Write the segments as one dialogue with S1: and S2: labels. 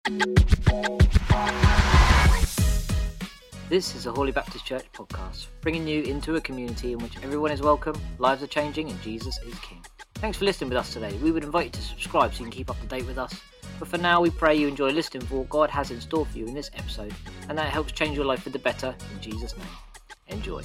S1: This is a Holy Baptist Church podcast, bringing you into a community in which everyone is welcome, lives are changing, and Jesus is King. Thanks for listening with us today. We would invite you to subscribe so you can keep up to date with us. But for now, we pray you enjoy listening for what God has in store for you in this episode, and that it helps change your life for the better in Jesus' name. Enjoy.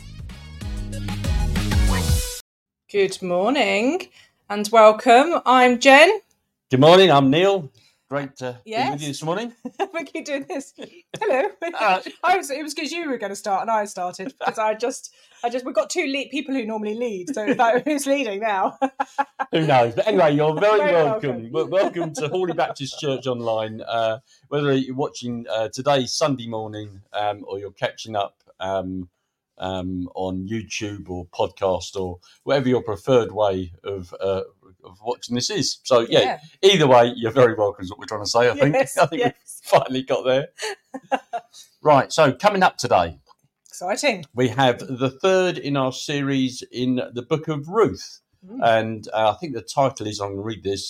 S2: Good morning and welcome. I'm Jen.
S3: Good morning, I'm Neil. Great to be with you this morning.
S2: We keep doing this. Hello. It was because you were going to start and I started because I just we've got two people who normally lead, so it's like, who's leading now?
S3: Who knows? But anyway, you're very
S2: welcome.
S3: Welcome to Holy Baptist Church Online. Whether you're watching today, Sunday morning, or you're catching up on YouTube or podcast or whatever your preferred way of watching this is. So yeah, either way, you're very welcome is what we're trying to say, I think. We've finally got there. Right, so coming up today.
S2: Exciting.
S3: We have the third in our series in the book of Ruth. And I think the title is, I'm going to read this,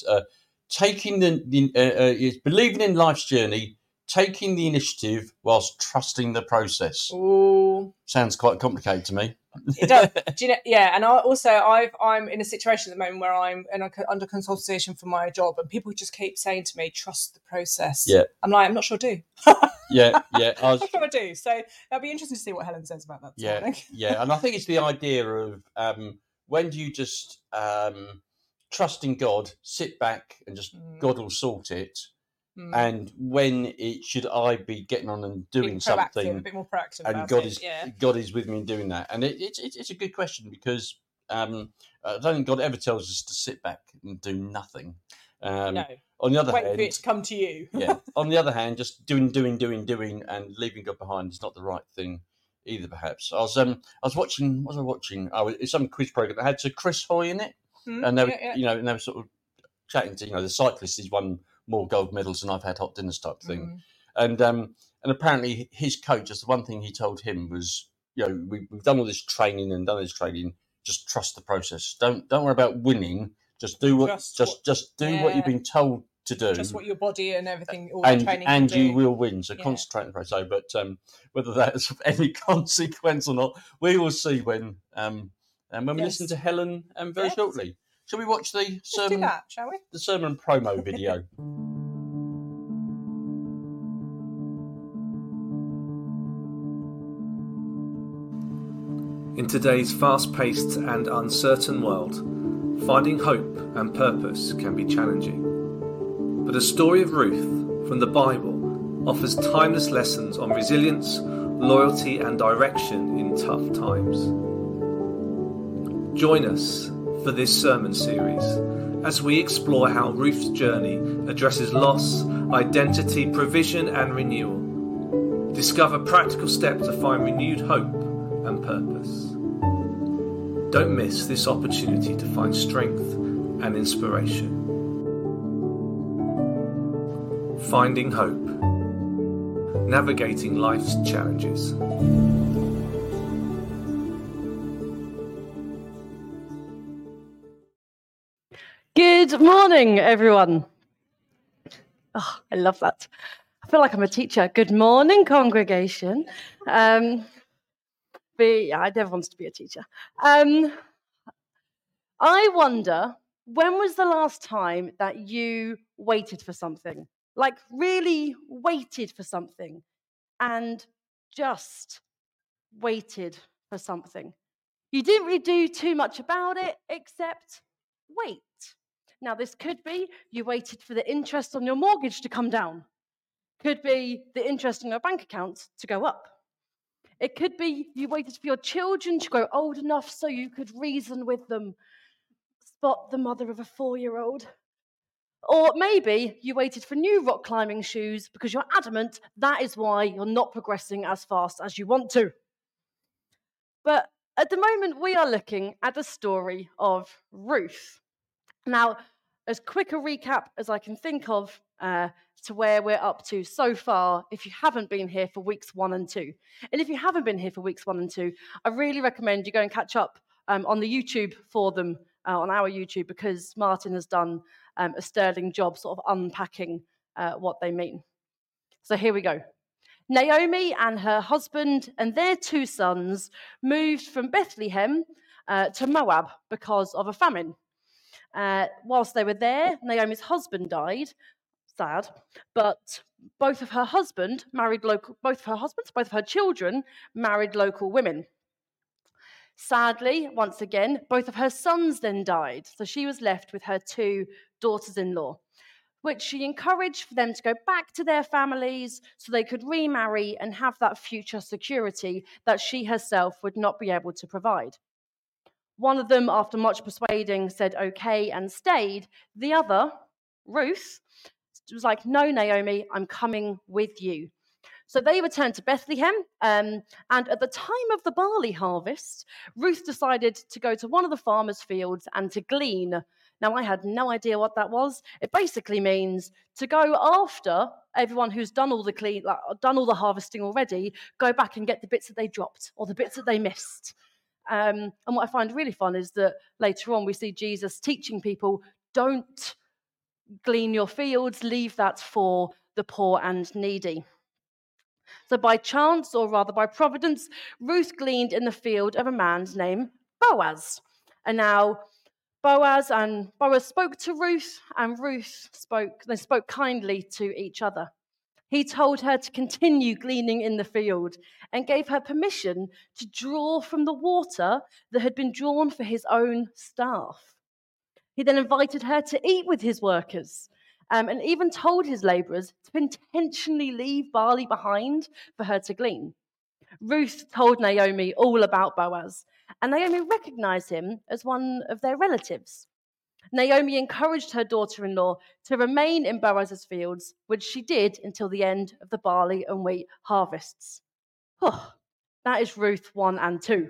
S3: is believing in life's journey, taking the initiative whilst trusting the process.
S2: Ooh.
S3: Sounds quite complicated to me.
S2: It does. Do you know, yeah, and I'm in a situation at the moment where I'm under consultation for my job, and people just keep saying to me, "Trust the process."
S3: Yeah,
S2: I'm like, I'm not sure I do.
S3: yeah.
S2: I'm not sure I do. So it'll be interesting to see what Helen says about that.
S3: Yeah, and I think it's the idea of when do you just trust in God, sit back, and just God will sort it. And when should I be getting on and doing something,
S2: a bit more proactive,
S3: and God is with me in doing that? And it's a good question because I don't think God ever tells us to sit back and do nothing.
S2: No.
S3: On the other hand,
S2: wait for it to come to you.
S3: Yeah. On the other hand, just doing, and leaving God behind is not the right thing either. Perhaps I was watching. What was I watching? It's some quiz program that had Sir Chris Hoy in it, and they were, and they were sort of chatting to the cyclist. He's won more gold medals than I've had hot dinners type thing. And apparently his coach, just the one thing he told him was, we've done all this training and done this training, just trust the process. Don't worry about winning. Just do what you've been told to do.
S2: Just what your body and everything, all
S3: and,
S2: the training
S3: and
S2: can
S3: you
S2: do.
S3: will win. So concentrate on the process. But whether that is of any consequence or not, we will see when we listen to Helen very shortly. Shall we watch the sermon?
S2: Let's do that, shall we?
S3: The sermon promo video.
S4: In today's fast-paced and uncertain world, finding hope and purpose can be challenging. But a story of Ruth from the Bible offers timeless lessons on resilience, loyalty, and direction in tough times. Join us for this sermon series as we explore how Ruth's journey addresses loss, identity, provision, and renewal. Discover practical steps to find renewed hope and purpose. Don't miss this opportunity to find strength and inspiration. Finding hope. Navigating life's challenges.
S5: Good morning, everyone. Oh, I love that. I feel like I'm a teacher. Good morning, congregation. I never wanted to be a teacher. I wonder, when was the last time that you waited for something? Like really waited for something and just waited for something. You didn't really do too much about it except wait. Now, this could be you waited for the interest on your mortgage to come down. Could be the interest on your bank account to go up. It could be you waited for your children to grow old enough so you could reason with them, spot the mother of a 4-year-old. Or maybe you waited for new rock climbing shoes because you're adamant that is why you're not progressing as fast as you want to. But at the moment, we are looking at the story of Ruth. Now, as quick a recap as I can think of to where we're up to so far, if you haven't been here for weeks 1 and 2. And if you haven't been here for weeks 1 and 2, I really recommend you go and catch up on the YouTube for them, on our YouTube, because Martin has done a sterling job sort of unpacking what they mean. So here we go. Naomi and her husband and their 2 sons moved from Bethlehem to Moab because of a famine. Whilst they were there, Naomi's husband died. Sad, but both of her children married local women. Sadly, once again, both of her sons then died, so she was left with her 2 daughters-in-law, which she encouraged for them to go back to their families so they could remarry and have that future security that she herself would not be able to provide. One of them, after much persuading, said okay and stayed. The other, Ruth, was like, no, Naomi, I'm coming with you. So they returned to Bethlehem, and at the time of the barley harvest, Ruth decided to go to one of the farmers' fields and to glean. Now, I had no idea what that was. It basically means to go after everyone who's done all the harvesting already, go back and get the bits that they dropped or the bits that they missed. And what I find really fun is that later on we see Jesus teaching people, don't glean your fields, leave that for the poor and needy. So by chance, or rather by providence, Ruth gleaned in the field of a man named Boaz. And now Boaz spoke to Ruth, and they spoke kindly to each other. He told her to continue gleaning in the field and gave her permission to draw from the water that had been drawn for his own staff. He then invited her to eat with his workers, and even told his labourers to intentionally leave barley behind for her to glean. Ruth told Naomi all about Boaz, and Naomi recognised him as one of their relatives. Naomi encouraged her daughter-in-law to remain in Boaz's fields, which she did until the end of the barley and wheat harvests. That is Ruth 1 and 2,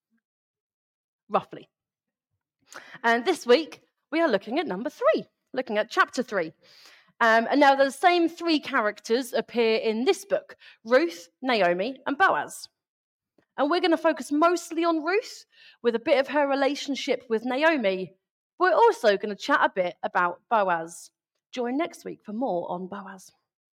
S5: roughly. And this week, we are looking at number 3, looking at chapter 3. And now the same 3 characters appear in this book, Ruth, Naomi, and Boaz. And we're going to focus mostly on Ruth, with a bit of her relationship with Naomi. We're also going to chat a bit about Boaz. Join next week for more on Boaz.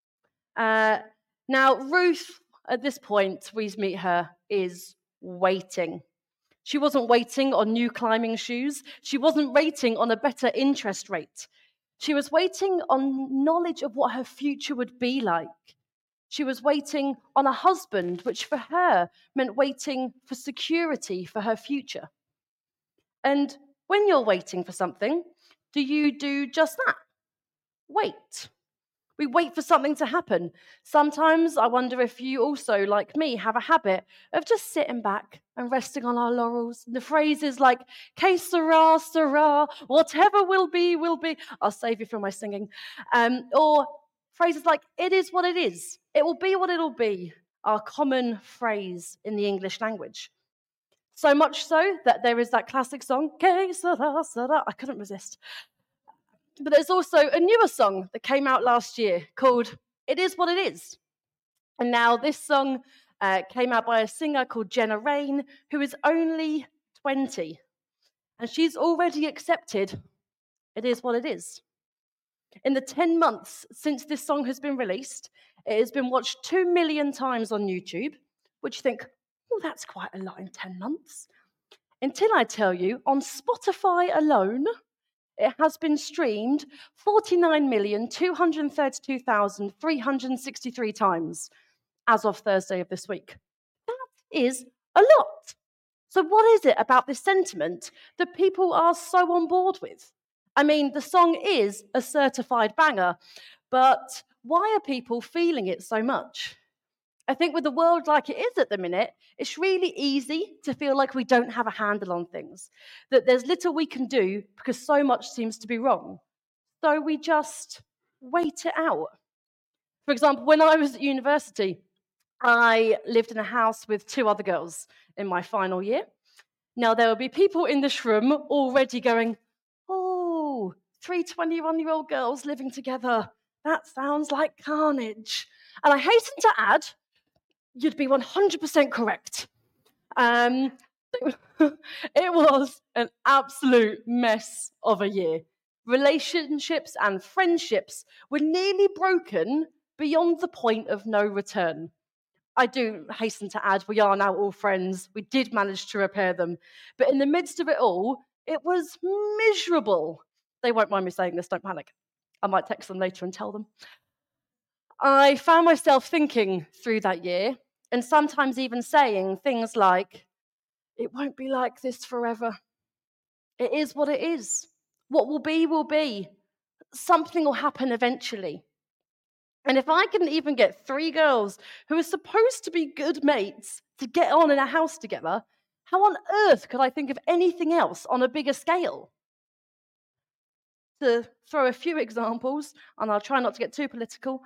S5: Now, Ruth, at this point, we meet her, is waiting. She wasn't waiting on new climbing shoes. She wasn't waiting on a better interest rate. She was waiting on knowledge of what her future would be like. She was waiting on a husband, which for her meant waiting for security for her future. And when you're waiting for something, do you do just that? Wait. We wait for something to happen. Sometimes I wonder if you also, like me, have a habit of just sitting back and resting on our laurels. The phrases like, que sera, sera, whatever will be, will be. I'll save you from my singing. Or phrases like, it is what it is. It will be what it'll be. Our common phrase in the English language. So much so that there is that classic song, que sera, sera. I couldn't resist. But there's also a newer song that came out last year called It Is What It Is. And now this song came out by a singer called Jenna Rain, who is only 20. And she's already accepted it is what it is. In the 10 months since this song has been released, it has been watched 2 million times on YouTube, which you think, oh, that's quite a lot in 10 months. Until I tell you, on Spotify alone, it has been streamed 49,232,363 times as of Thursday of this week. That is a lot. So what is it about this sentiment that people are so on board with? I mean, the song is a certified banger, but why are people feeling it so much? I think with the world like it is at the minute, it's really easy to feel like we don't have a handle on things, that there's little we can do because so much seems to be wrong. So we just wait it out. For example, when I was at university, I lived in a house with 2 other girls in my final year. Now, there will be people in this room already going, oh, 3 21-year-old girls living together. That sounds like carnage. And I hasten to add, you'd be 100% correct. It was an absolute mess of a year. Relationships and friendships were nearly broken beyond the point of no return. I do hasten to add, we are now all friends. We did manage to repair them. But in the midst of it all, it was miserable. They won't mind me saying this, don't panic. I might text them later and tell them. I found myself thinking through that year, and sometimes even saying things like, it won't be like this forever. It is what it is. What will be, will be. Something will happen eventually. And if I couldn't even get 3 girls who are supposed to be good mates to get on in a house together, how on earth could I think of anything else on a bigger scale? To throw a few examples, and I'll try not to get too political,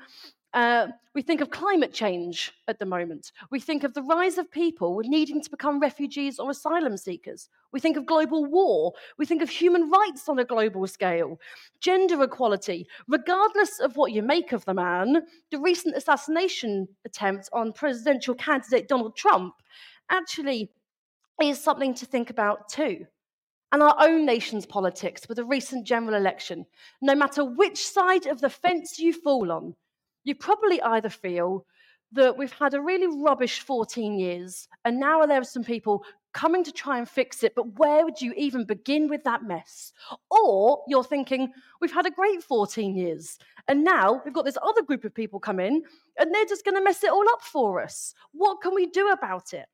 S5: we think of climate change at the moment. We think of the rise of people needing to become refugees or asylum seekers. We think of global war. We think of human rights on a global scale, gender equality. Regardless of what you make of the man, the recent assassination attempt on presidential candidate Donald Trump actually is something to think about too. And our own nation's politics with the recent general election. No matter which side of the fence you fall on, you probably either feel that we've had a really rubbish 14 years, and now there are some people coming to try and fix it, but where would you even begin with that mess? Or you're thinking, we've had a great 14 years, and now we've got this other group of people come in, and they're just going to mess it all up for us. What can we do about it?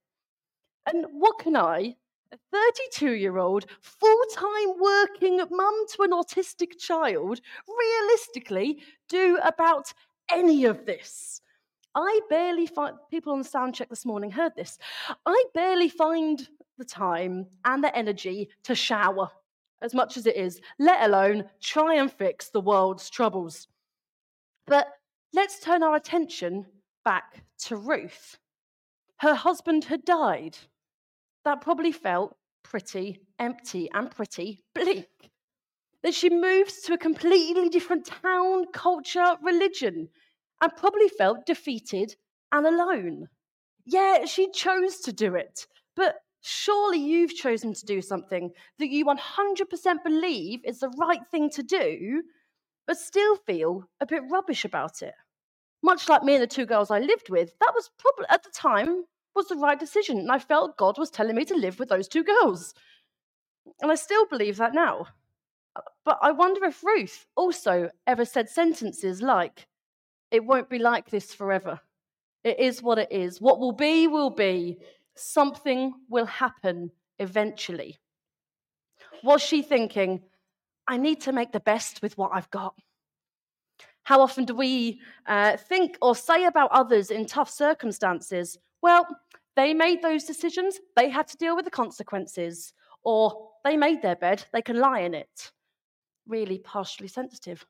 S5: And what can I, a 32-year-old, full-time working mum to an autistic child, realistically do about any of this? I barely find, people on the sound check this morning heard this, I barely find the time and the energy to shower, as much as it is, let alone try and fix the world's troubles. But let's turn our attention back to Ruth. Her husband had died. That probably felt pretty empty and pretty bleak. Then she moves to a completely different town, culture, religion, and probably felt defeated and alone. Yeah, she chose to do it, but surely you've chosen to do something that you 100% believe is the right thing to do, but still feel a bit rubbish about it. Much like me and the 2 girls I lived with, that was probably, at the time, was the right decision, and I felt God was telling me to live with those 2 girls. And I still believe that now. But I wonder if Ruth also ever said sentences like, it won't be like this forever. It is what it is. What will be, will be. Something will happen eventually. Was she thinking, I need to make the best with what I've got? How often do we think or say about others in tough circumstances, well, they made those decisions, they had to deal with the consequences, or they made their bed, they can lie in it. Really partially sensitive.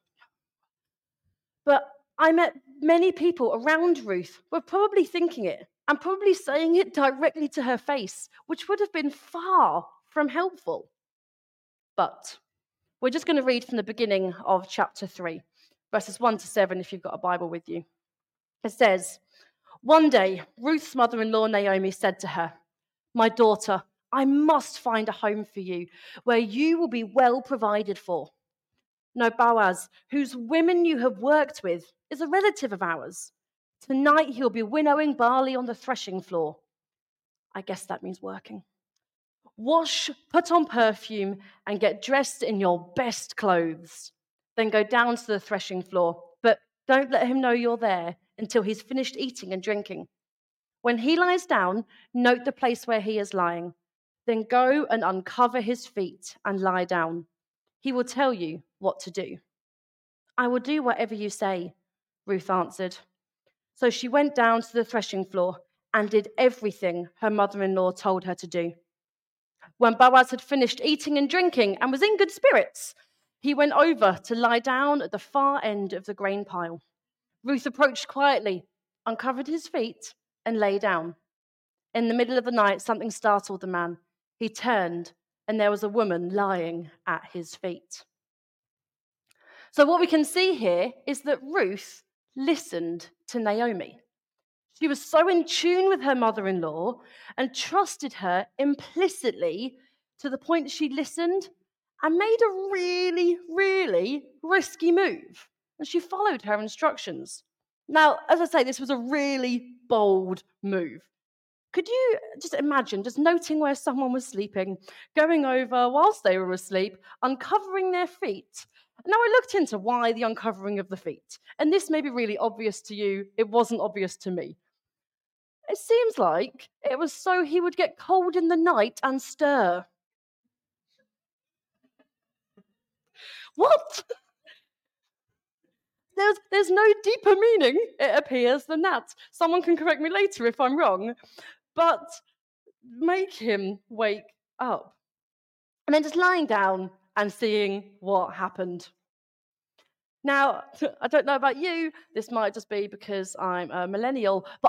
S5: But I met many people around Ruth who were probably thinking it and probably saying it directly to her face, which would have been far from helpful. But we're just going to read from the beginning of chapter 3, verses 1 to 7, if you've got a Bible with you. It says, one day, Ruth's mother-in-law Naomi said to her, my daughter, I must find a home for you where you will be well provided for. No, Boaz, whose women you have worked with, is a relative of ours. Tonight he'll be winnowing barley on the threshing floor. I guess that means working. Wash, put on perfume, and get dressed in your best clothes. Then go down to the threshing floor, but don't let him know you're there until he's finished eating and drinking. When he lies down, note the place where he is lying. Then go and uncover his feet and lie down. He will tell you what to do. I will do whatever you say, Ruth answered. So she went down to the threshing floor and did everything her mother-in-law told her to do. When Boaz had finished eating and drinking and was in good spirits, he went over to lie down at the far end of the grain pile. Ruth approached quietly, uncovered his feet, and lay down. In the middle of the night, something startled the man. He turned, and there was a woman lying at his feet. So what we can see here is that Ruth listened to Naomi. She was so in tune with her mother-in-law and trusted her implicitly to the point she listened and made a really, really risky move. And she followed her instructions. Now, as I say, this was a really bold move. Could you just imagine just noting where someone was sleeping, going over whilst they were asleep, uncovering their feet? Now, I looked into why the uncovering of the feet, and this may be really obvious to you. It wasn't obvious to me. It seems like it was so he would get cold in the night and stir. What? There's no deeper meaning, it appears, than that. Someone can correct me later if I'm wrong. But make him wake up. And then just lying down and seeing what happened. Now, I don't know about you, this might just be because I'm a millennial, but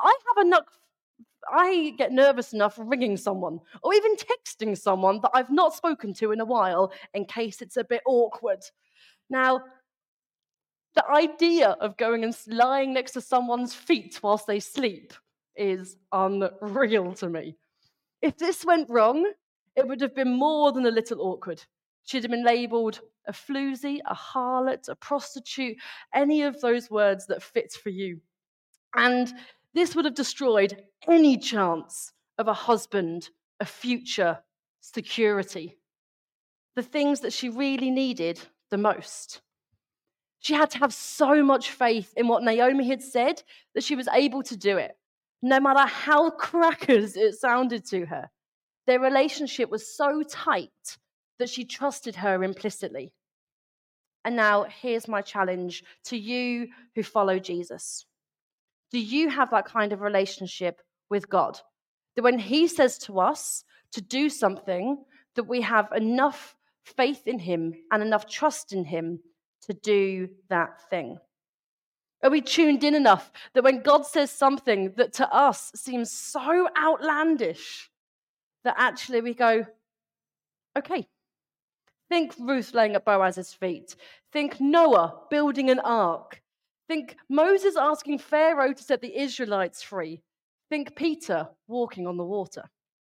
S5: I get nervous enough ringing someone or even texting someone that I've not spoken to in a while in case it's a bit awkward. Now, the idea of going and lying next to someone's feet whilst they sleep is unreal to me. If this went wrong, it would have been more than a little awkward. She'd have been labelled a floozy, a harlot, a prostitute, any of those words that fit for you. And this would have destroyed any chance of a husband, a future, security. The things that she really needed the most. She had to have so much faith in what Naomi had said that she was able to do it, no matter how crackers it sounded to her. Their relationship was so tight that she trusted her implicitly. And now, here's my challenge to you who follow Jesus. Do you have that kind of relationship with God? That when He says to us to do something, that we have enough faith in Him and enough trust in Him to do that thing? Are we tuned in enough that when God says something that to us seems so outlandish, that actually we go, okay. Think Ruth laying at Boaz's feet. Think Noah building an ark. Think Moses asking Pharaoh to set the Israelites free. Think Peter walking on the water.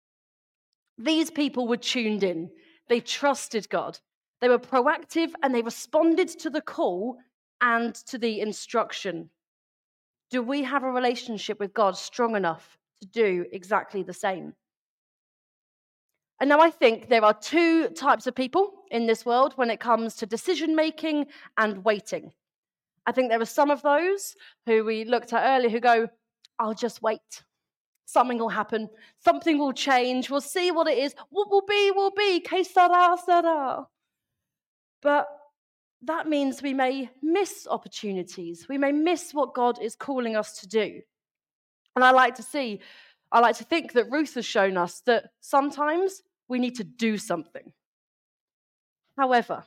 S5: These people were tuned in. They trusted God. They were proactive and they responded to the call and to the instruction. Do we have a relationship with God strong enough to do exactly the same? And now I think there are two types of people in this world when it comes to decision making and waiting. I think there are some of those who we looked at earlier who go, I'll just wait. Something will happen. Something will change. We'll see what it is. What will be. Que sera, sera. But that means we may miss opportunities. We may miss what God is calling us to do. And I like to think that Ruth has shown us that sometimes we need to do something. However,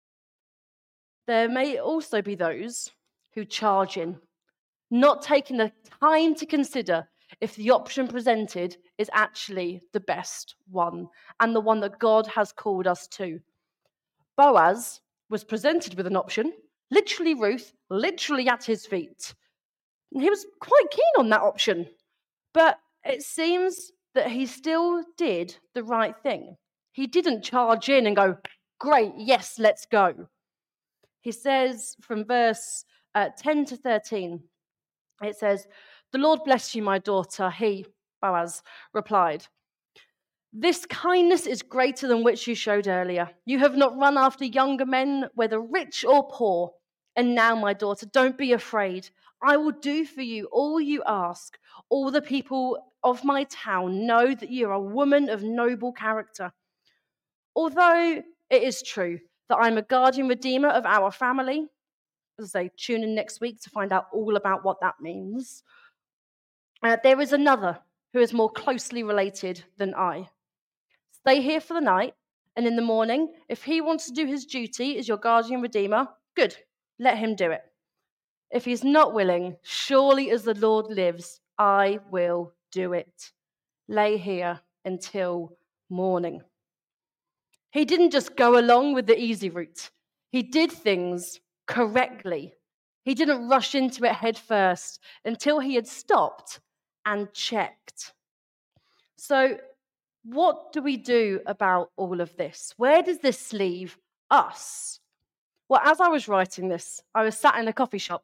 S5: there may also be those who charge in, not taking the time to consider if the option presented is actually the best one and the one that God has called us to. Boaz was presented with an option, literally Ruth, literally at his feet. And he was quite keen on that option, but it seems that he still did the right thing. He didn't charge in and go, great, yes, let's go. He says from verse 10 to 13, it says, the Lord bless you, my daughter. He, Boaz, replied, this kindness is greater than which you showed earlier. You have not run after younger men, whether rich or poor. And now, my daughter, don't be afraid. I will do for you all you ask. All the people of my town know that you are a woman of noble character. Although it is true that I'm a guardian redeemer of our family, as I say, tune in next week to find out all about what that means. There is another who is more closely related than I. Stay here for the night, and in the morning, if he wants to do his duty as your guardian redeemer, good, let him do it. If he's not willing, surely as the Lord lives, I will do it. Lay here until morning. He didn't just go along with the easy route. He did things correctly. He didn't rush into it head first until he had stopped and checked. So, what do we do about all of this? Where does this leave us? Well, as I was writing this, I was sat in a coffee shop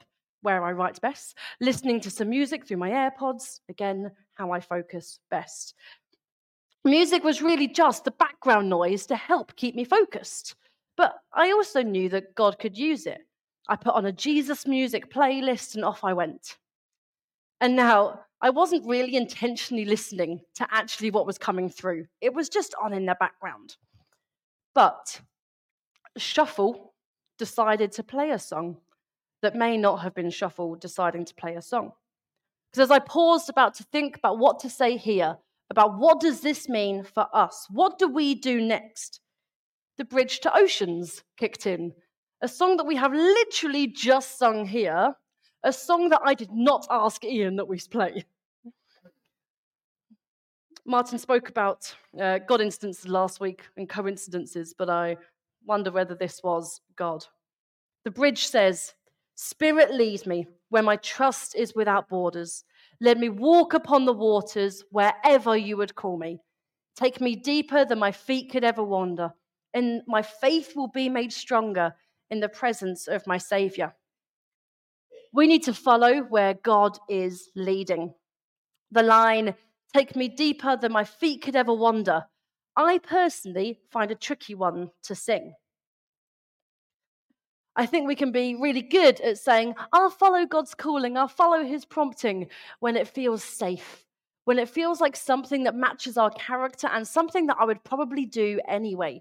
S5: where I write best. Listening to some music through my AirPods, again, how I focus best. Music was really just the background noise to help keep me focused. But I also knew that God could use it. I put on a Jesus music playlist and off I went. And now, I wasn't really intentionally listening to actually what was coming through. It was just on in the background. But Shuffle decided to play a song that may not have been Shuffle deciding to play a song. Because as I paused about to think about what to say here, about what does this mean for us? What do we do next? The Bridge to Oceans kicked in, a song that we have literally just sung here, a song that I did not ask Ian that we play. Martin spoke about God instances last week and coincidences, but I wonder whether this was God. The bridge says, "Spirit lead me where my trust is without borders. Let me walk upon the waters wherever you would call me. Take me deeper than my feet could ever wander, and my faith will be made stronger in the presence of my Saviour." We need to follow where God is leading. The line, "Take me deeper than my feet could ever wander," I personally find a tricky one to sing. I think we can be really good at saying, I'll follow God's calling, I'll follow his prompting when it feels safe, when it feels like something that matches our character and something that I would probably do anyway.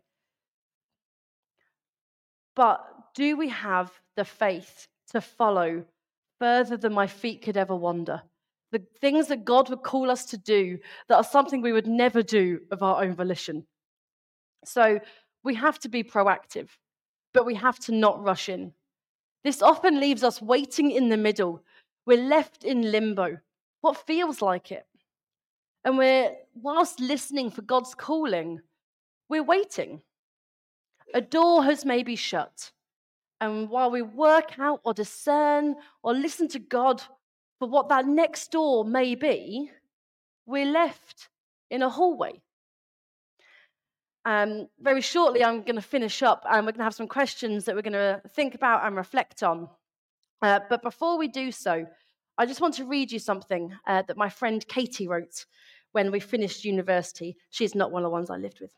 S5: But do we have the faith to follow further than my feet could ever wander? The things that God would call us to do that are something we would never do of our own volition. So we have to be proactive, but we have to not rush in. This often leaves us waiting in the middle. We're left in limbo, what feels like it. And whilst listening for God's calling, we're waiting. A door has maybe shut. And while we work out or discern or listen to God for what that next door may be, we're left in a hallway. Very shortly, I'm going to finish up and we're going to have some questions that we're going to think about and reflect on. But before we do so, I just want to read you something that my friend Katie wrote when we finished university. She's not one of the ones I lived with.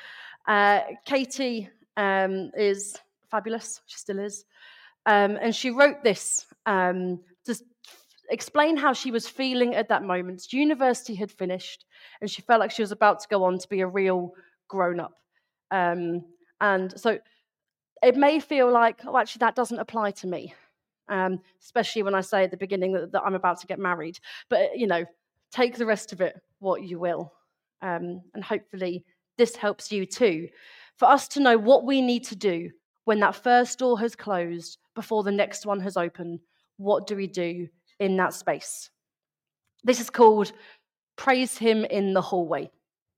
S5: Katie is fabulous. She still is. And she wrote this to explain how she was feeling at that moment. University had finished, and she felt like she was about to go on to be a real grown-up. And so it may feel like, oh, actually, that doesn't apply to me, especially when I say at the beginning that I'm about to get married. But, take the rest of it what you will. And hopefully this helps you too, for us to know what we need to do when that first door has closed before the next one has opened. What do we do in that space? This is called Praise Him in the Hallway.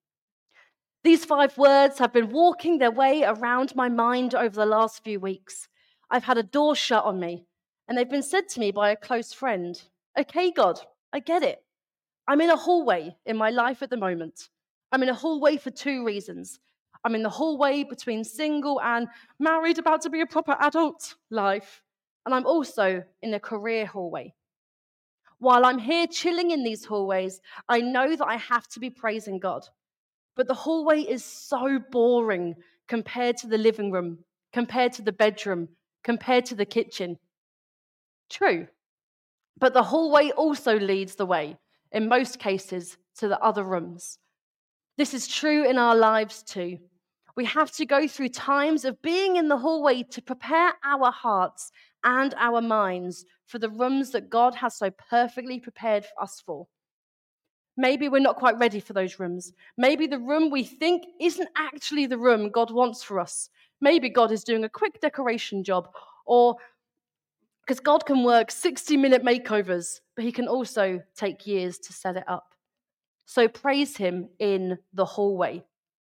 S5: These 5 words have been walking their way around my mind over the last few weeks. I've had a door shut on me, and they've been said to me by a close friend. Okay, God, I get it. I'm in a hallway in my life at the moment. I'm in a hallway for 2 reasons. I'm in the hallway between single and married, about to be a proper adult life. And I'm also in a career hallway. While I'm here chilling in these hallways, I know that I have to be praising God. But the hallway is so boring compared to the living room, compared to the bedroom, compared to the kitchen. True. But the hallway also leads the way, in most cases, to the other rooms. This is true in our lives too. We have to go through times of being in the hallway to prepare our hearts and our minds for the rooms that God has so perfectly prepared for us for. Maybe we're not quite ready for those rooms. Maybe the room we think isn't actually the room God wants for us. Maybe God is doing a quick decoration job, or because God can work 60-minute makeovers, but he can also take years to set it up. So praise him in the hallway.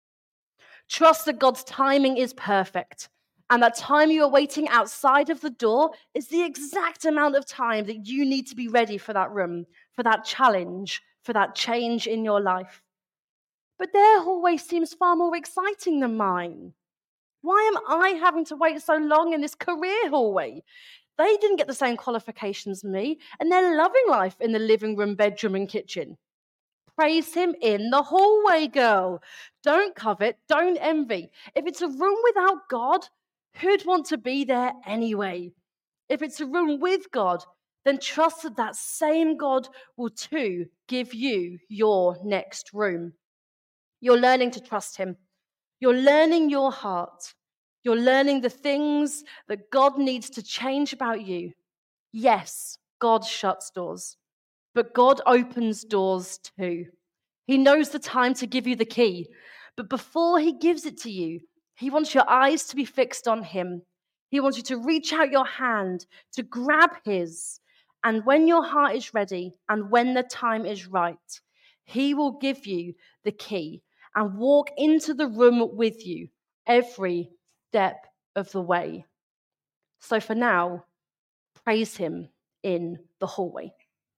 S5: Trust that God's timing is perfect, and that time you are waiting outside of the door is the exact amount of time that you need to be ready for that room, for that challenge, for that change in your life. But their hallway seems far more exciting than mine. Why am I having to wait so long in this career hallway? They didn't get the same qualifications as me, and they're loving life in the living room, bedroom, and kitchen. Praise him in the hallway, girl. Don't covet, don't envy. If it's a room without God, who'd want to be there anyway? If it's a room with God, then trust that that same God will too give you your next room. You're learning to trust him. You're learning your heart. You're learning the things that God needs to change about you. Yes, God shuts doors, but God opens doors too. He knows the time to give you the key, but before he gives it to you, he wants your eyes to be fixed on him. He wants you to reach out your hand to grab his. And when your heart is ready and when the time is right, he will give you the key and walk into the room with you every step of the way. So for now, praise him in the hallway.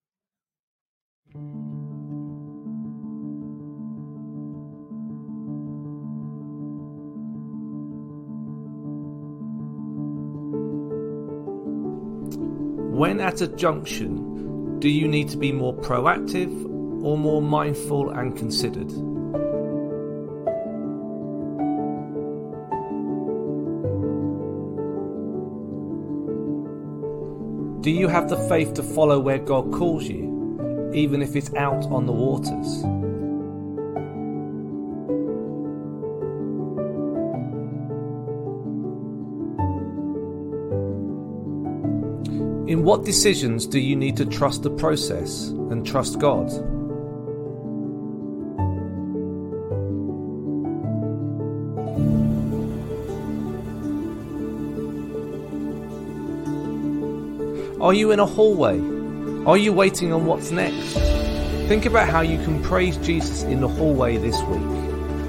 S4: When at a junction, do you need to be more proactive or more mindful and considered? Do you have the faith to follow where God calls you, even if it's out on the waters? In what decisions do you need to trust the process and trust God? Are you in a hallway? Are you waiting on what's next? Think about how you can praise Jesus in the hallway this week.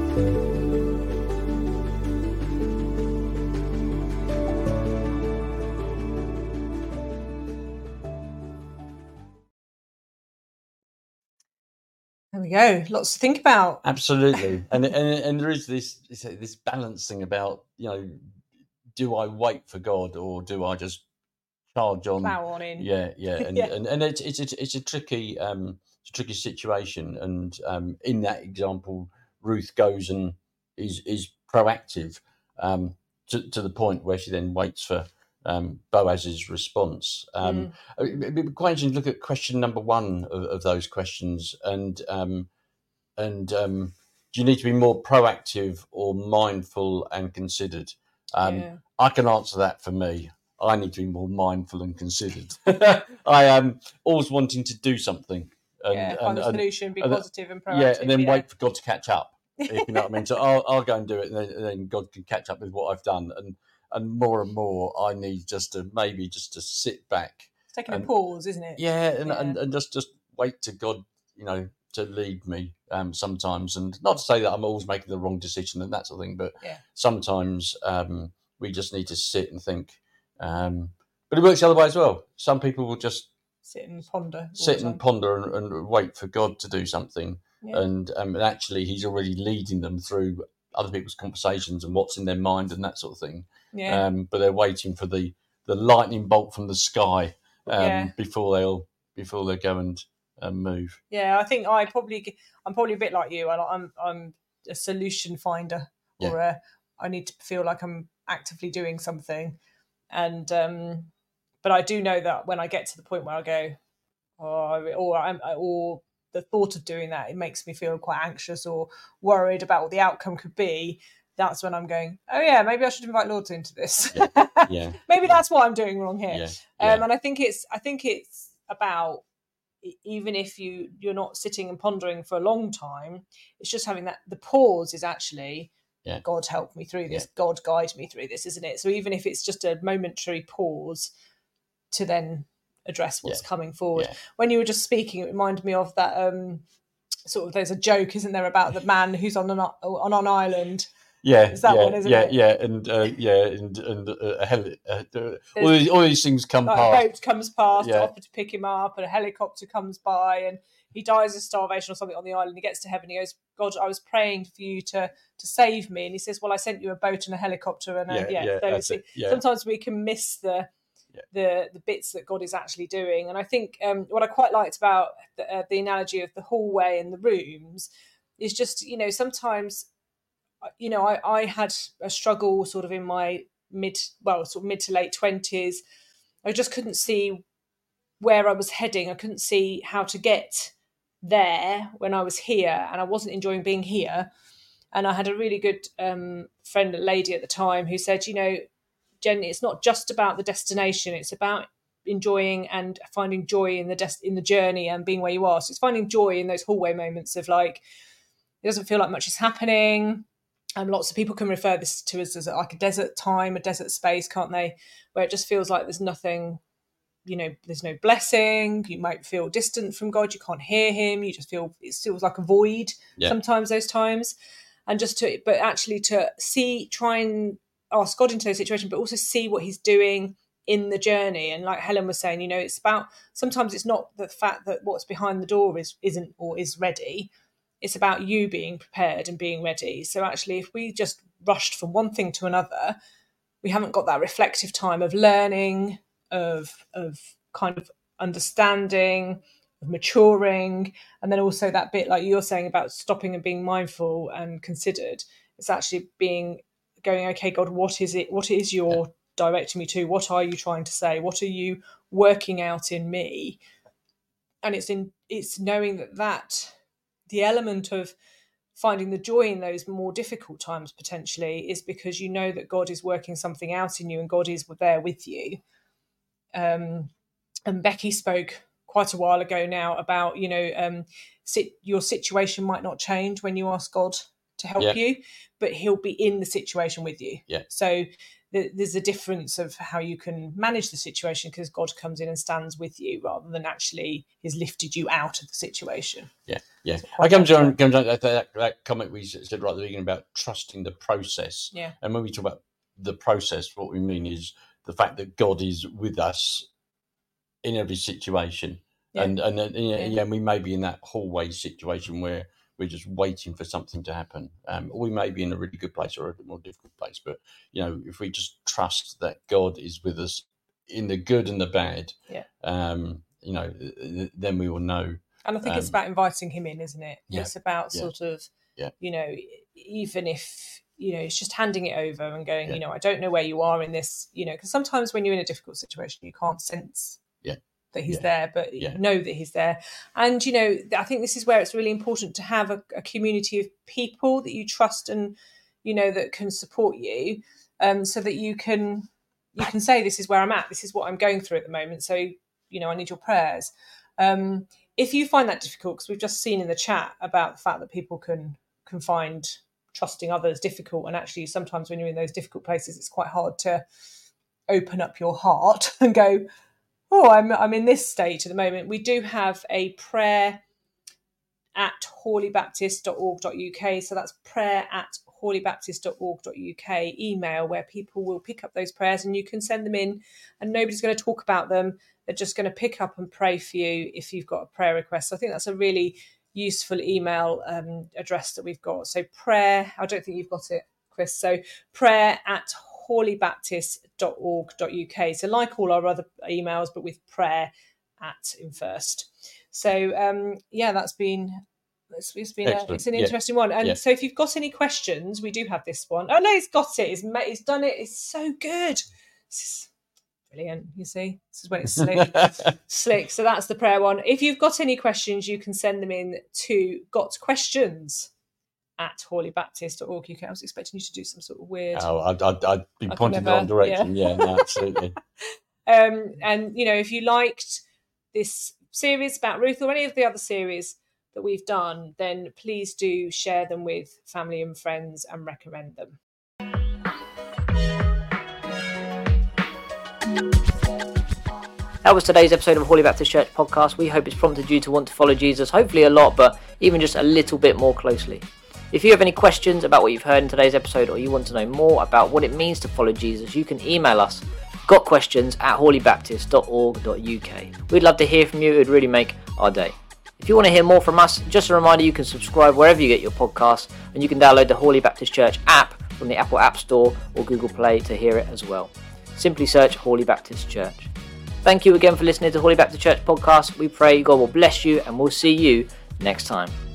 S2: There we go. Lots to think about.
S3: Absolutely, and there is this balancing about, do I wait for God or do I just charge on?
S2: Plow on in.
S3: Yeah, and
S2: Yeah.
S3: and it's a tricky situation, and in that example, Ruth goes and is proactive to the point where she then waits for Boaz's response. It'd be quite interesting to look at question number one of those questions, and do you need to be more proactive or mindful and considered? I can answer that for me. I need to be more mindful and considered. I am always wanting to do something.
S2: Find the solution, be positive and proactive.
S3: Yeah, and then wait for God to catch up, if you know what I mean. So I'll go and do it, and then God can catch up with what I've done. And more, I need just to sit back.
S2: It's taking a pause, isn't it?
S3: Yeah, and just wait to God, to lead me sometimes. And not to say that I'm always making the wrong decision and that sort of thing, but sometimes we just need to sit and think. But it works the other way as well. Some people will just
S2: sit and ponder
S3: and wait for God to do something. And actually he's already leading them through other people's conversations and what's in their mind and that sort of thing. But they're waiting for the lightning bolt from the sky before they go and move.
S2: I think I'm probably a bit like you. I'm a solution finder, or I need to feel like I'm actively doing something. And but I do know that when I get to the point where I go, or the thought of doing that, it makes me feel quite anxious or worried about what the outcome could be. That's when I'm going, maybe I should invite Lord into this. Maybe that's what I'm doing wrong here. And I think it's about, even if you're not sitting and pondering for a long time, it's just having that, the pause is actually, God help me through this, God guide me through this, isn't it? So even if it's just a momentary pause to then address what's coming forward. When you were just speaking, it reminded me of that sort of, there's a joke, isn't there, about the man who's on an island. It's that one, isn't it?
S3: All these things come past.
S2: A boat comes past to offer to pick him up, and a helicopter comes by, and he dies of starvation or something on the island. He gets to heaven. He goes, God, I was praying for you to save me. And he says, well, I sent you a boat and a helicopter. And sometimes we can miss the the bits that God is actually doing. And I think what I quite liked about the analogy of the hallway and the rooms is just, sometimes, I had a struggle sort of in my mid to late 20s. I just couldn't see where I was heading. I couldn't see how to get there when I was here, and I wasn't enjoying being here. And I had a really good friend, a lady at the time, who said, Jen, it's not just about the destination. It's about enjoying and finding joy in the journey and being where you are. So it's finding joy in those hallway moments of like, it doesn't feel like much is happening. Lots of people can refer this to us as like a desert time, a desert space, can't they? Where it just feels like there's nothing, there's no blessing. You might feel distant from God. You can't hear him. You just feel, it feels like a void sometimes those times. And but actually to try and ask God into those situations, but also see what he's doing in the journey. And like Helen was saying, it's about, sometimes it's not the fact that what's behind the door isn't or is ready. It's about you being prepared and being ready. So actually, if we just rushed from one thing to another, we haven't got that reflective time of learning, of kind of understanding, of maturing, and then also that bit like you're saying about stopping and being mindful and considered. It's actually going, okay, God, what is it? What is your directing me to? What are you trying to say? What are you working out in me? And it's knowing that the element of finding the joy in those more difficult times potentially is because you know that God is working something out in you and God is there with you. And Becky spoke quite a while ago now about, your situation might not change when you ask God to help you, but he'll be in the situation with you. Yeah. So there's a difference of how you can manage the situation because God comes in and stands with you rather than actually he's lifted you out of the situation. Yeah,
S3: yeah. I come to that comment we said right at the beginning about trusting the process. Yeah. And when we talk about the process, what we mean is the fact that God is with us in every situation. Yeah. And we may be in that hallway situation where we're just waiting for something to happen. Or we may be in a really good place or a more difficult place. But, if we just trust that God is with us in the good and the bad, then we will know.
S2: And I think it's about inviting him in, isn't it? Yeah. It's about sort of, even if, it's just handing it over and going, I don't know where you are in this, because sometimes when you're in a difficult situation, you can't sense that he's there, but you know that he's there. And, I think this is where it's really important to have a community of people that you trust and, that can support you, so that you can say, this is where I'm at, this is what I'm going through at the moment. So, I need your prayers. If you find that difficult, because we've just seen in the chat about the fact that people can find trusting others difficult. And actually, sometimes when you're in those difficult places, it's quite hard to open up your heart and go, I'm in this state at the moment. We do have a prayer at hawleybaptist.org.uk. So that's prayer at hawleybaptist.org.uk email where people will pick up those prayers and you can send them in and nobody's going to talk about them. They're just going to pick up and pray for you if you've got a prayer request. So I think that's a really useful email address that we've got. So prayer, I don't think you've got it, Chris. So prayer at hawleybaptist.org.uk. So like all our other emails, but with prayer at in first. So that's been it's an interesting one. And so if you've got any questions, we do have this one. Oh no, he's got it. He's done it. It's so good. This is brilliant. You see, this is when it's slick. So that's the prayer one. If you've got any questions, you can send them in to gotquestions@hawleybaptist.org.uk. I was expecting you to do some sort of weird.
S3: I'd be pointing the wrong direction. Yeah, no, absolutely.
S2: And if you liked this series about Ruth or any of the other series that we've done, then please do share them with family and friends and recommend them.
S1: That was today's episode of Hawley Baptist Church podcast. We hope it's prompted you to want to follow Jesus, hopefully a lot, but even just a little bit more closely. If you have any questions about what you've heard in today's episode or you want to know more about what it means to follow Jesus, you can email us, gotquestions@hawleybaptist.org.uk. We'd love to hear from you. It would really make our day. If you want to hear more from us, just a reminder, you can subscribe wherever you get your podcasts, and you can download the Hawley Baptist Church app from the Apple App Store or Google Play to hear it as well. Simply search Hawley Baptist Church. Thank you again for listening to Holy Baptist Church podcast. We pray God will bless you, and we'll see you next time.